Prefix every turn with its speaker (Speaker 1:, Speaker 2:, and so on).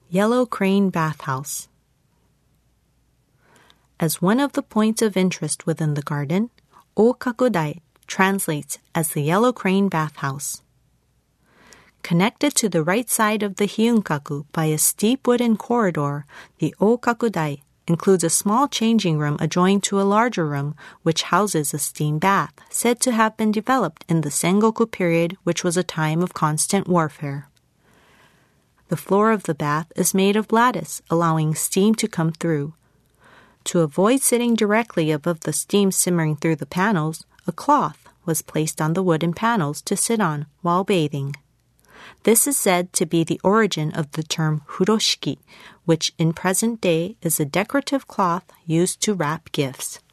Speaker 1: Yellow Crane Bathhouse. As one of the points of interest within the garden, Okakudai translates as the Yellow Crane Bathhouse. Connected to the right side of the Hyunkaku by a steep wooden corridor, the Okakudai includes a small changing room adjoining to a larger room which houses a steam bath, said to have been developed in the Sengoku period, which was a time of constant warfare. The floor of the bath is made of lattice, allowing steam to come through. To avoid sitting directly above the steam simmering through the panels, a cloth was placed on the wooden panels to sit on while bathing. This is said to be the origin of the term furoshiki, which in present day is a decorative cloth used to wrap gifts.